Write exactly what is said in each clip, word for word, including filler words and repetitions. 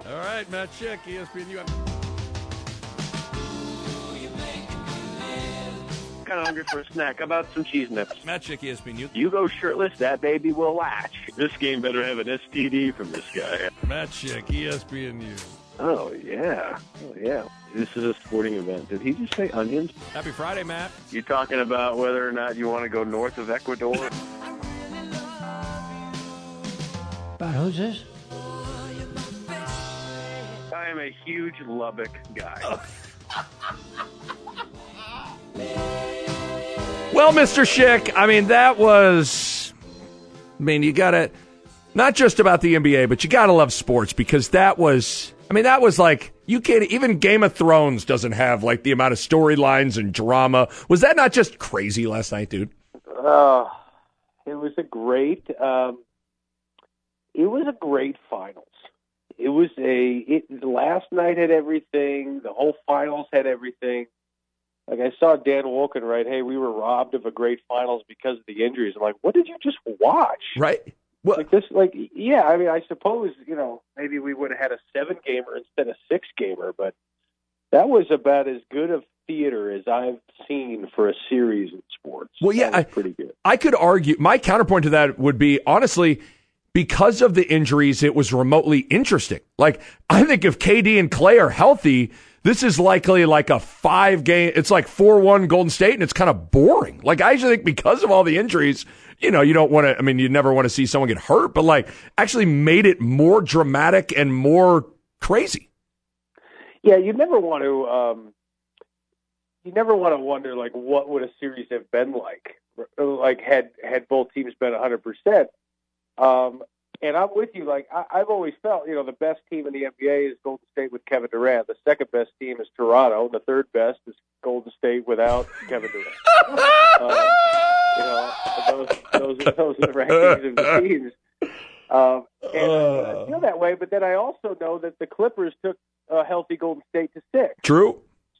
All right, Matt Schick, E S P N U. Kind of hungry for a snack. How about some cheese nips? Matt Schick, E S P N U. You go shirtless, that baby will latch. This game better have an S T D from this guy. Matt Schick, E S P N U. Oh, yeah. Oh, yeah. This is a sporting event. Did he just say onions? Happy Friday, Matt. You talking about whether or not you want to go north of Ecuador? But who's this? I am a huge Lubbock guy. Well, Mister Schick, I mean, that was, I mean, you got to, not just about the N B A, but you got to love sports because that was, I mean, that was like, you can't, even Game of Thrones doesn't have like the amount of storylines and drama. Was that not just crazy last night, dude? Uh, it was a great, um, it was a great finals. It was a, it, last night had everything. The whole finals had everything. Like I saw Dan Wolken write, hey, we were robbed of a great finals because of the injuries. I'm like, what did you just watch? Right. Well, like this, like, yeah, I mean, I suppose, you know, maybe we would have had a seven gamer instead of six gamer, but that was about as good of theater as I've seen for a series in sports. Well, yeah, that was I, pretty good. I could argue, my counterpoint to that would be, honestly, because of the injuries, it was remotely interesting. Like, I think if K D and Clay are healthy, this is likely like a five game, it's like four one Golden State, and it's kind of boring. Like, I actually think because of all the injuries, you know, you don't want to, I mean, you never want to see someone get hurt, but like, actually made it more dramatic and more crazy. Yeah, you never want to, um, you never want to wonder, like, what would a series have been like? Like, had, had both teams been one hundred percent. Um, and I'm with you. Like I, I've always felt, you know, the best team in the N B A is Golden State with Kevin Durant. The second best team is Toronto. The third best is Golden State without Kevin Durant. um, you know, those those those are the rankings of the teams. Um, and I, I feel that way. But then I also know that the Clippers took a healthy Golden State to six. True.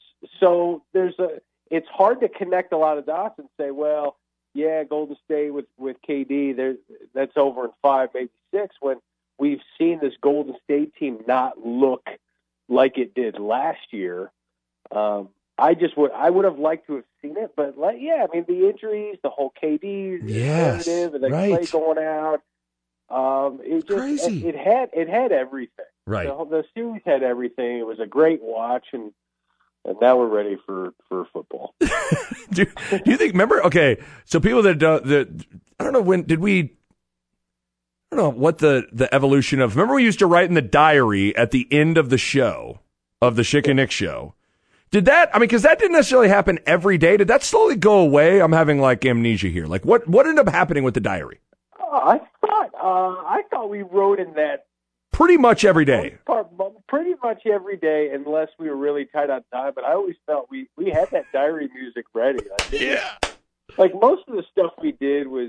So there's a. It's hard to connect a lot of dots and say, well, yeah, Golden State with, with K D, that's over in five, maybe six, when we've seen this Golden State team not look like it did last year. Um, I just would I would have liked to have seen it, but like, yeah, I mean the injuries, the whole K D yes, narrative, and then right. Clay going out. Um, it just Crazy. It, it had it had everything. Right. The, the series had everything. It was a great watch, and. And now we're ready for, for football. do, do you think? Remember? Okay, so people that uh, that I don't know when did we? I don't know what the, the evolution of. Remember, we used to write in the diary at the end of the show of the Schick and Nick show. Did that? I mean, because that didn't necessarily happen every day. Did that slowly go away? I'm having like amnesia here. Like, what what ended up happening with the diary? Uh, I thought uh, I thought we wrote in that. Pretty much every day. Pretty much every day, unless we were really tight on time. But I always felt we, we had that diary music ready. Like, yeah. Like most of the stuff we did was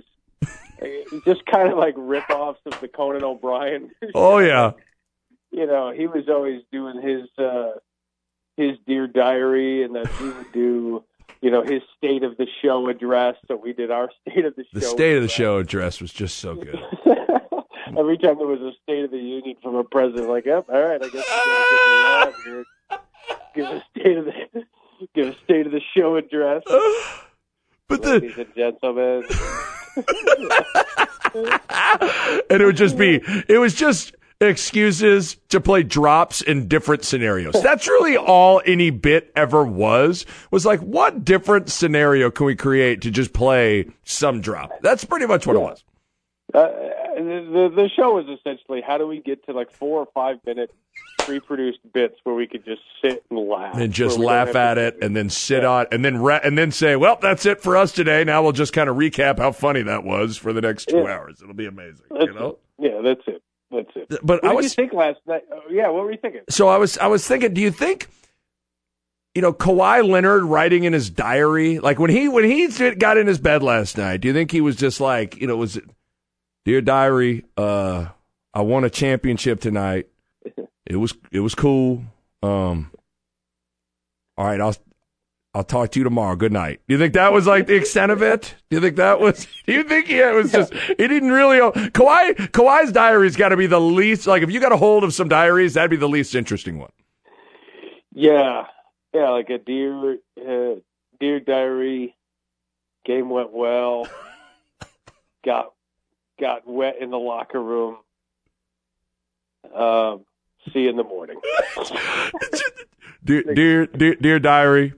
just kind of like rip-offs of the Conan O'Brien. Oh, yeah. You know, he was always doing his uh, his Dear Diary, and then he would do, you know, his State of the Show address. So we did our State of the Show. The State of the address. Show address was just so good. Every time there was a State of the Union from a president, like, yep, all right, I guess we're going to give a State of the give a State of the Show address. But Ladies the and gentlemen, and it would just be, it was just excuses to play drops in different scenarios. That's really all any bit ever was. Was like, what different scenario can we create to just play some drop? That's pretty much what yeah. it was. Uh, the the show was essentially how do we get to like four or five minute pre-produced bits where we could just sit and laugh and just laugh at it and then sit yeah. on and then re- and then say, well, that's it for us today. Now we'll just kind of recap how funny that was for the next two yeah. hours. It'll be amazing. That's you know? It. Yeah, that's it. That's it. But what I did was, you think last night? Oh, yeah, what were you thinking? So I was I was thinking, do you think? You know, Kawhi Leonard writing in his diary, like when he when he got in his bed last night, do you think he was just like, you know, was it? Dear Diary, uh, I won a championship tonight. It was it was cool. Um, all right, I'll I'll talk to you tomorrow. Good night. Do you think that was like the extent of it? Do you think that was? Do you think yeah, it was just? He didn't really. Kawhi Kawhi's diary's got to be the least. Like if you got a hold of some diaries, that'd be the least interesting one. Yeah, yeah, like a dear, uh, dear diary. Game went well. got got wet in the locker room. Um, see you in the morning. dear, dear, dear, dear diary.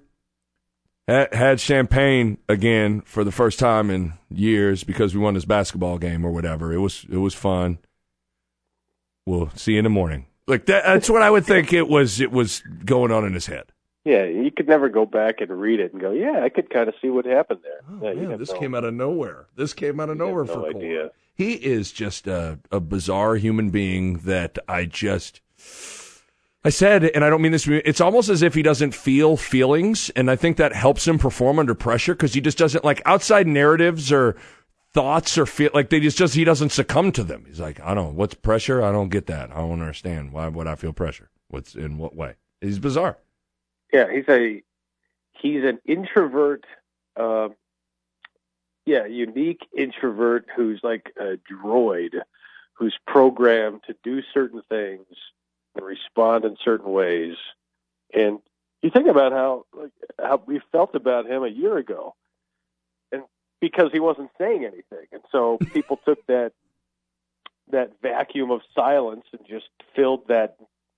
Had champagne again for the first time in years because we won this basketball game or whatever. It was it was fun. We'll see you in the morning. Like that, that's what I would think it was. It was going on in his head. Yeah, you could never go back and read it and go, "Yeah, I could kind of see what happened there." Oh, yeah, man, this no, came out of nowhere. This came out of nowhere no for idea. Kawhi. He is just a, a bizarre human being that I just. I said, and I don't mean this, it's almost as if he doesn't feel feelings, and I think that helps him perform under pressure because he just doesn't, like, outside narratives or thoughts or feel, like, they just, just, he doesn't succumb to them. He's like, I don't, what's pressure? I don't get that. I don't understand. Why would I feel pressure? What's, in what way? He's bizarre. Yeah, he's a, he's an introvert, uh, yeah, unique introvert who's like a droid who's programmed to do certain things and respond in certain ways. And you think about how like how we felt about him a year ago, and because he wasn't saying anything, and so people took that that vacuum of silence and just filled that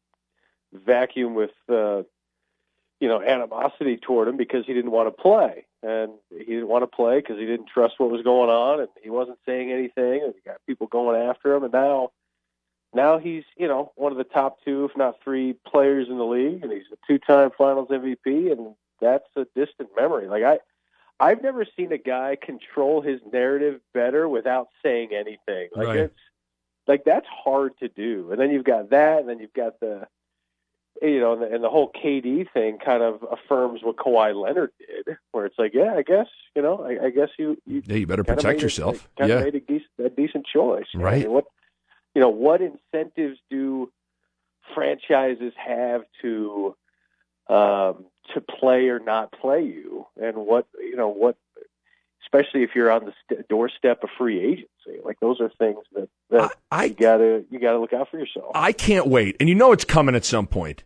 vacuum with uh, you know animosity toward him because he didn't want to play, and he didn't want to play because he didn't trust what was going on, and he wasn't saying anything, and you got people going after him, and now. Now he's, you know, one of the top two, if not three, players in the league, and he's a two-time Finals M V P, and that's a distant memory. Like I, I've never seen a guy control his narrative better without saying anything. Like right. it's, like that's hard to do. And then you've got that, and then you've got the, you know, and the, and the whole K D thing kind of affirms what Kawhi Leonard did, where it's like, yeah, I guess, you know, I, I guess you, you, yeah, you better kinda protect made yourself. It, kind yeah, of made a decent, a decent choice. Right. I mean, what. You know, what incentives do franchises have to um, to play or not play you, and what you know, what, especially if you're on the st- doorstep of free agency, like those are things that, that I, I, you gotta you gotta look out for yourself. I can't wait, and you know it's coming at some point.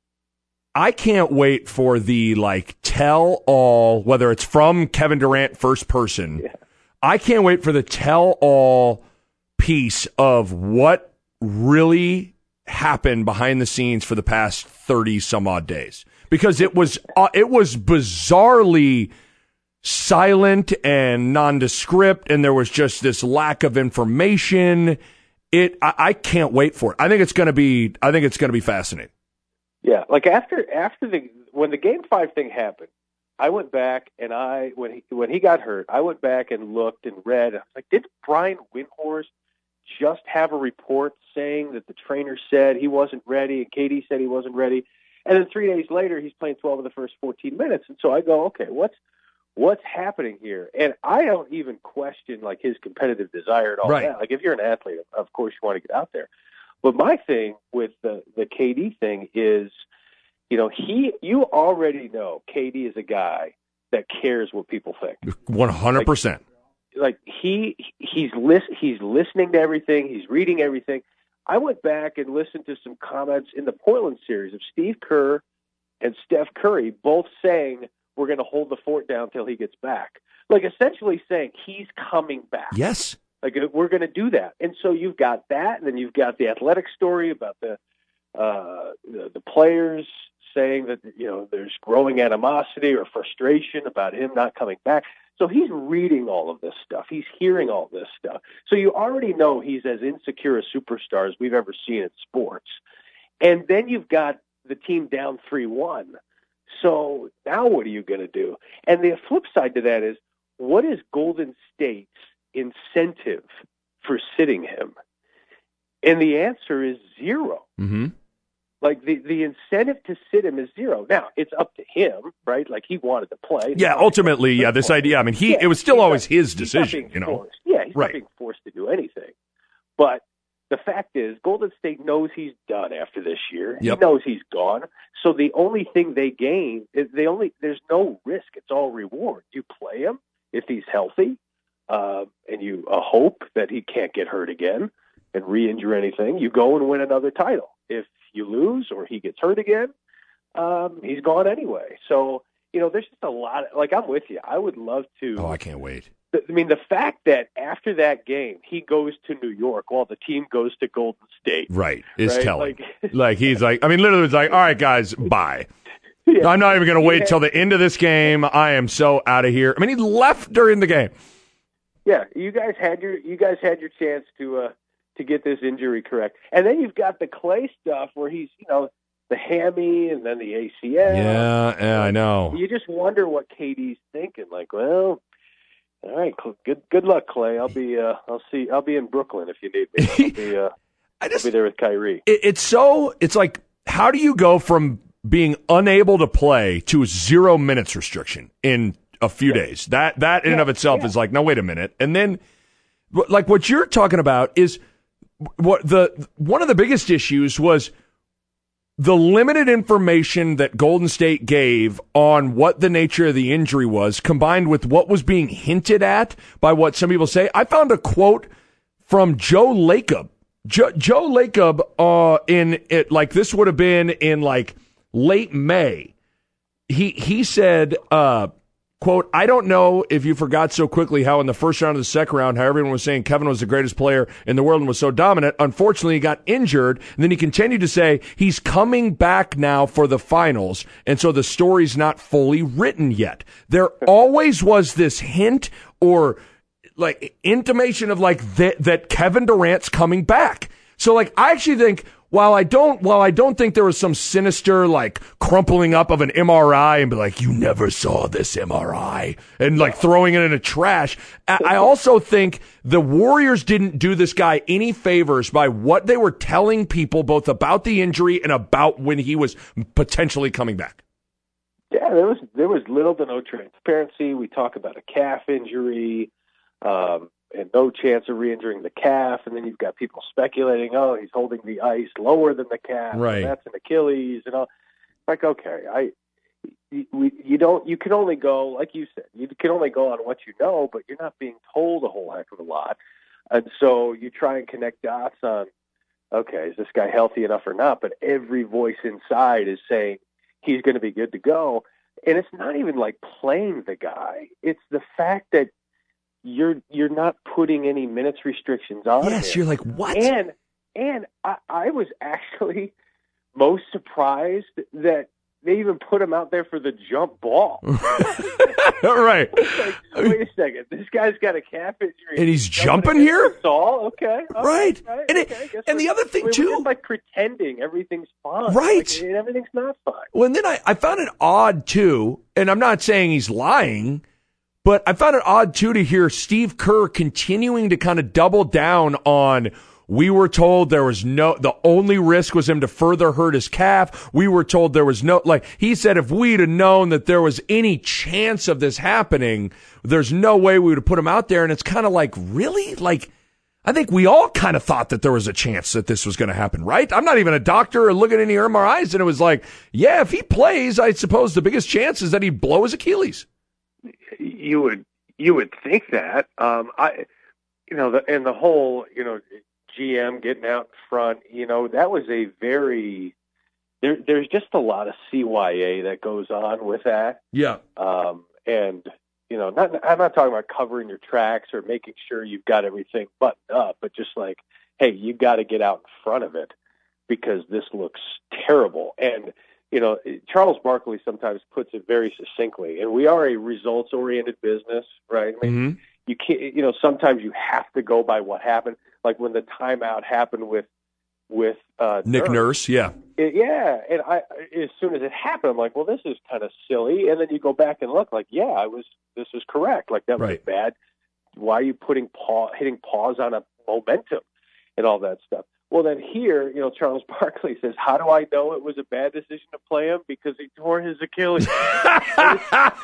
I can't wait for the like tell all, whether it's from Kevin Durant first person. Yeah. I can't wait for the tell all piece of what really happened behind the scenes for the past thirty some odd days, because it was uh, it was bizarrely silent and nondescript, and there was just this lack of information. It I, I can't wait for it. I think it's going to be I think it's going to be fascinating. Yeah, like after after the when the game five thing happened, I went back and I when he when he got hurt, I went back and looked and read. I was like, did Brian Windhorst just have a report saying that the trainer said he wasn't ready and K D said he wasn't ready? And then three days later, he's playing twelve of the first fourteen minutes. And so I go, okay, what's what's happening here? And I don't even question like his competitive desire at all. Right. That. Like if you're an athlete, of course you want to get out there. But my thing with the, the K D thing is, you know, he you already know K D is a guy that cares what people think. one hundred percent. Like, like he he's list, he's listening to everything, he's reading everything. I went back and listened to some comments in the Portland series of Steve Kerr and Steph Curry both saying we're going to hold the fort down until he gets back. Like essentially saying he's coming back. Yes. Like we're going to do that. And so you've got that, and then you've got the athletic story about the uh, the, the players saying that, you know, there's growing animosity or frustration about him not coming back. So he's reading all of this stuff. He's hearing all this stuff. So you already know he's as insecure a superstar as we've ever seen in sports. And then you've got the team down three one. So now what are you going to do? And the flip side to that is, what is Golden State's incentive for sitting him? And the answer is zero. Mm-hmm. Like the, the incentive to sit him is zero. Now it's up to him, right? Like he wanted to play. Yeah, ultimately, yeah. This idea. I mean, he yeah, it was still always not, his decision, you know. Forced. Yeah, he's right. not being forced to do anything. But the fact is, Golden State knows he's done after this year. Yep. He knows he's gone. So the only thing they gain is they only there's no risk. It's all reward. You play him if he's healthy, uh, and you uh, hope that he can't get hurt again and re-injure anything. You go and win another title. If you lose or he gets hurt again, um, he's gone anyway. So, you know, there's just a lot. Of, like, I'm with you. I would love to. Oh, I can't wait. I mean, the fact that after that game, he goes to New York while the team goes to Golden State. Right. Is right? telling. Like, like, he's like, I mean, literally, it's like, all right, guys, bye. Yeah. I'm not even going to wait Yeah. till the end of this game. I am so out of here. I mean, he left during the game. Yeah, you guys had your you guys had your chance to uh, to get this injury correct, and then you've got the Clay stuff where he's you know the hammy and then the A C L. Yeah, yeah, I know. You just wonder what K D's thinking. Like, well, all right, good good luck, Clay. I'll be uh, I'll see I'll be in Brooklyn if you need me. I'll be uh, I just I'll be there with Kyrie. it, it's so it's like, how do you go from being unable to play to a zero minutes restriction in a few Yeah. days? That that in and Yeah, of itself yeah. is like, no, wait a minute. And then, like, what you're talking about is what the one of the biggest issues was the limited information that Golden State gave on what the nature of the injury was, combined with what was being hinted at by what some people say. I found a quote from Joe Lacob. Jo- Joe Lacob, uh, in it, like this would have been in like late May. He he said, uh, quote, I don't know if you forgot so quickly how in the first round of the second round, how everyone was saying Kevin was the greatest player in the world and was so dominant. Unfortunately, he got injured. And then he continued to say he's coming back now for the finals. And so the story's not fully written yet. There always was this hint or like intimation of like that, that Kevin Durant's coming back. So like, I actually think, While I don't, while I don't think there was some sinister like crumpling up of an M R I and be like, you never saw this M R I and like throwing it in a trash. I I also think the Warriors didn't do this guy any favors by what they were telling people both about the injury and about when he was potentially coming back. Yeah, there was there was little to no transparency. We talk about a calf injury. Um, and no chance of re-injuring the calf, and then you've got people speculating, oh, he's holding the ice lower than the calf, Right. and that's an Achilles, and all. Like, okay, I, you, we, you don't, you can only go, like you said, you can only go on what you know, but you're not being told a whole heck of a lot, and so you try and connect dots on, okay, is this guy healthy enough or not? But every voice inside is saying he's going to be good to go, and it's not even like playing the guy; it's the fact that you're you're not putting any minutes restrictions on Yes, him. you're like, what? And and I, I was actually most surprised that they even put him out there for the jump ball. Right. Like, wait a second, this guy's got a calf injury And he's jumping jumping here? against the All okay, all Right. right, And it- okay, I guess and we're- the other thing, we're too- just like pretending everything's fine, Right. Like, and everything's not fine. Well, and then I, I found it odd, too, and I'm not saying he's lying, but I found it odd, too, to hear Steve Kerr continuing to kind of double down on, we were told there was no, the only risk was him to further hurt his calf. We were told there was no, like, he said if we'd have known that there was any chance of this happening, there's no way we would have put him out there. And it's kind of like, really? Like, I think we all kind of thought that there was a chance that this was going to happen, right? I'm not even a doctor or looking at any M R Is, and it was like, yeah, if he plays, I suppose the biggest chance is that he'd blow his Achilles. You would you would think that. Um, I, you know, the, and the whole, you know, G M getting out in front, you know, that was a very there. There's just a lot of C Y A that goes on with that, Yeah. um, and you know, not I'm not talking about covering your tracks or making sure you've got everything buttoned up, but just like, hey, you got to get out in front of it because this looks terrible. And you know, Charles Barkley sometimes puts it very succinctly, and we are a results-oriented business, right? I mean, Mm-hmm. you can't, you know, sometimes you have to go by what happened. Like when the timeout happened with with uh, Nick Nurse, yeah. It, yeah, and I as soon as it happened, I'm like, well, this is kind of silly. And then you go back and look, like, yeah, I was, this is correct. Like that was Right. bad. Why are you putting pause, hitting pause on a momentum and all that stuff? Well, then here, you know, Charles Barkley says, how do I know it was a bad decision to play him? Because he tore his Achilles. and,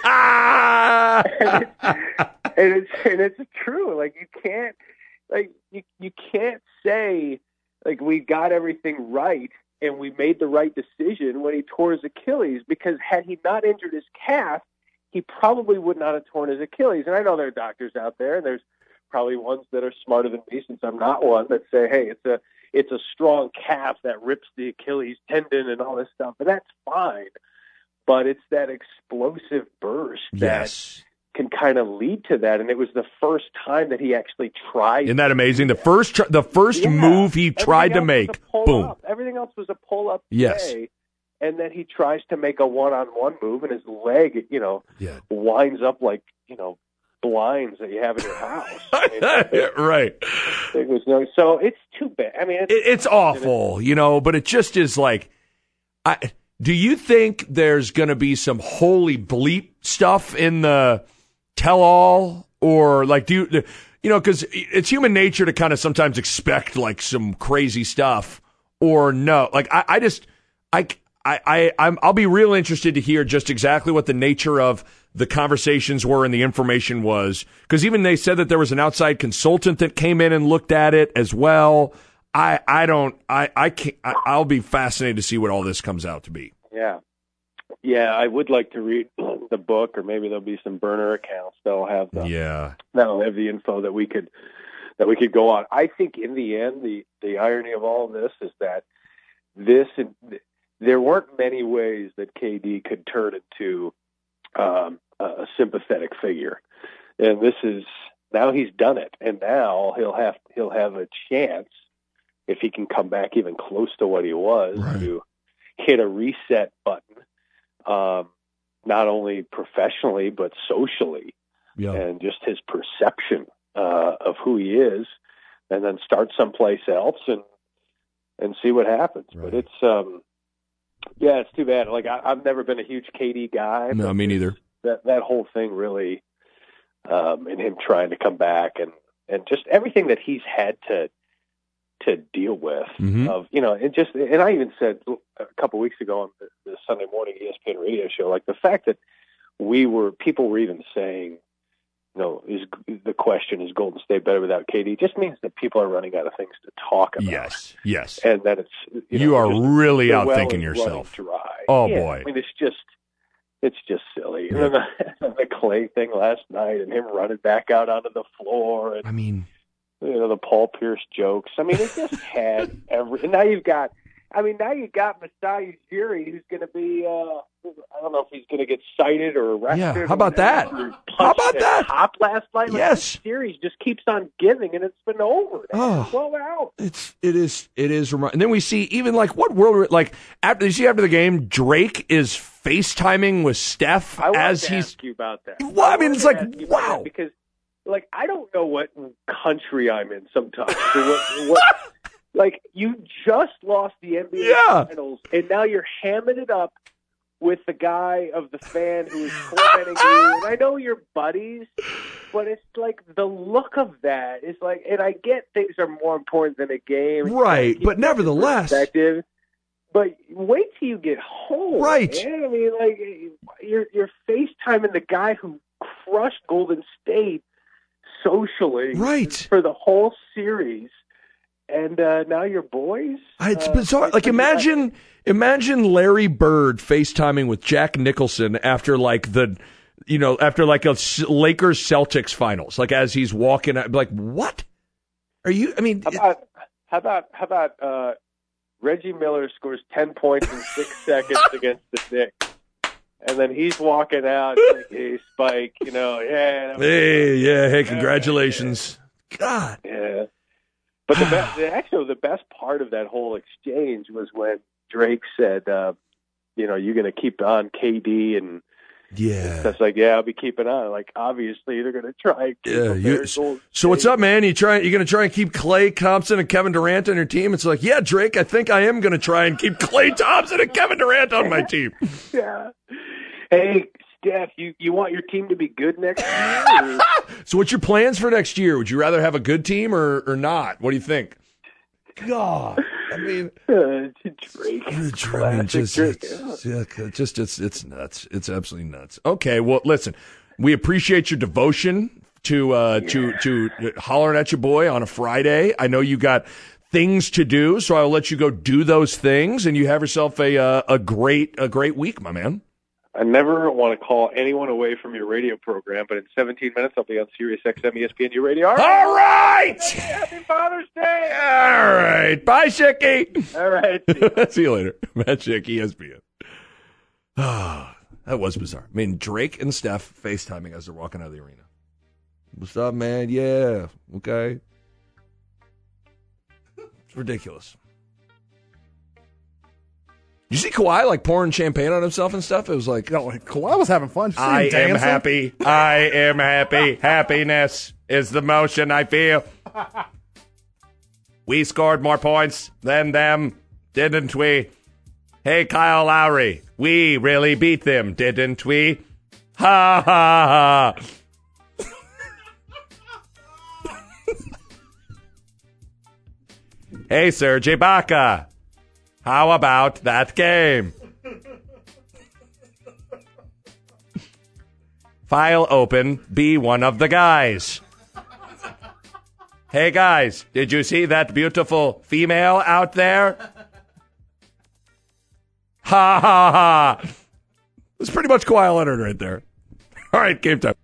it's, and, it's, and it's true. Like, you can't, like, you, you can't say like we got everything right and we made the right decision when he tore his Achilles, because had he not injured his calf, he probably would not have torn his Achilles. And I know there are doctors out there, and there's probably ones that are smarter than me, since I'm not one, that say, hey, it's a it's a strong calf that rips the Achilles tendon and all this stuff. And that's fine. But it's that explosive burst Yes. that can kind of lead to that. And it was the first time that he actually tried. Isn't that amazing? The first tr- the first Yeah. move he tried to Everything else make, was a pull boom. up. Everything else was a pull-up Yes. play. And then he tries to make a one-on-one move, and his leg, you know, Yeah. winds up like, you know, blinds that you have in your house. I mean, Right. it was no, so it's too bad. I mean, it's, It, it's awful, you know, but it just is like, I, do you think there's going to be some holy bleep stuff in the tell-all, or like, do you, you know, because it's human nature to kind of sometimes expect like some crazy stuff, or no, like I, I just, I, I, I, I'm, I'll be real interested to hear just exactly what the nature of the conversations were and the information was, because even they said that there was an outside consultant that came in and looked at it as well. I, I don't, I, I can't, I, I'll be fascinated to see what all this comes out to be. yeah. Yeah, I would like to read the book, or maybe there'll be some burner accounts that'll have the, Yeah. that'll have the info that we could, that we could go on. I think in the end, the, the irony of all of this is that this, there weren't many ways that K D could turn into um, a sympathetic figure, and this is now he's done it, and now he'll have he'll have a chance, if he can come back even close to what he was, Right. to hit a reset button, um, not only professionally but socially, Yeah. and just his perception uh, of who he is, and then start someplace else and and see what happens. Right. But it's um, yeah, it's too bad. Like I, I've never been a huge K D guy. No, but me neither. That that whole thing really, um, and him trying to come back, and, and just everything that he's had to to deal with. Mhm. Of you know, it just and I even said a couple weeks ago on the, the Sunday morning E S P N radio show, like the fact that we were people were even saying, you know, is the question is Golden State better without K D? Just means that people are running out of things to talk about. Yes. Yes. and that it's you, You know, are just really the well outthinking is yourself. running Dry. Oh, Yeah, boy. I mean, it's just it's just silly. Yeah. And then the, the Clay thing last night, and him running back out onto the floor, and I mean, you know the Paul Pierce jokes. I mean, it just had every. And now you've got. I mean, now you've got Masai Ujiri, who's going to be. Uh, I don't know if he's going to get cited or arrested. Yeah, how or about whatever. that? He How punched about a that? Cop last night. Like, Yes. this series just keeps on giving, and it's been over. Oh. twelve out. it's it is it is remi- and then we see even like what world like after you see after the game Drake is FaceTiming with Steph I wanted as to he's ask you about that. Well, I mean, wanted it's to like, ask you about wow. that because, like, I don't know what country I'm in sometimes. So what, what, like, you just lost the N B A Yeah. Finals, and now you're hamming it up with the guy of the fan who is tormenting you. And I know you're buddies, but it's like the look of that is like, and I get things are more important than a game, right, Keep but nevertheless, perspective. But wait till you get home, Right. man. I mean, like you're you're FaceTiming the guy who crushed Golden State socially, Right. for the whole series, and uh, now you're boys. it's Uh, bizarre. Like imagine imagine Larry Bird FaceTiming with Jack Nicholson after like the you know after like a S- Lakers Celtics finals, like as he's walking out, like what are you? I mean, How about how about how about uh, Reggie Miller scores ten points in six seconds against the Knicks, and then he's walking out like, "Hey, Spike, you know, yeah, that was- hey, yeah, hey, congratulations, God, yeah." But the best, the, actually, the best part of that whole exchange was when Drake said, uh, "You know, you're going to keep on K D," and yeah. that's like, "Yeah, I'll be keeping on." Like, obviously, they're going to try. And keep Yeah, him you, there. Golden so what's State. up, man? You try? You gonna try and keep Klay Thompson and Kevin Durant on your team? It's like, yeah, Drake. I think I am gonna try and keep Klay Thompson and Kevin Durant on my team. Yeah. Hey, Steph, you, you want your team to be good next year? Or? So, what's your plans for next year? Would you rather have a good team or or not? What do you think? God, I mean, Uh, Drake. I mean, Classic just, Drake. it's, yeah, just it's it's nuts. It's absolutely nuts. Okay, well, listen, we appreciate your devotion to uh, to to hollering at your boy on a Friday. I know you got things to do, so I'll let you go do those things, and you have yourself a uh, a great a great week, my man. I never want to call anyone away from your radio program, but in seventeen minutes I'll be on Sirius X M E S P N U Radio. All right. All right. Happy Father's Day. All right. Bye, Shicky. All right. See you, See you later. Matt Schick, E S P N. Ah, that was bizarre. I mean, Drake and Steph FaceTiming as they're walking out of the arena. What's up, man? Yeah. Okay. It's ridiculous. You see Kawhi like pouring champagne on himself and stuff? It was like, No, Kawhi was having fun. Did you see him I am dancing? happy. I am happy. Happiness is the motion I feel. We scored more points than them, didn't we? Hey, Kyle Lowry, we really beat them, didn't we? Ha ha ha. Hey, Serge Ibaka. How about that game? File open, be one of the guys. Hey guys, did you see that beautiful female out there? Ha ha ha. That's pretty much Kawhi Leonard right there. All right, game time.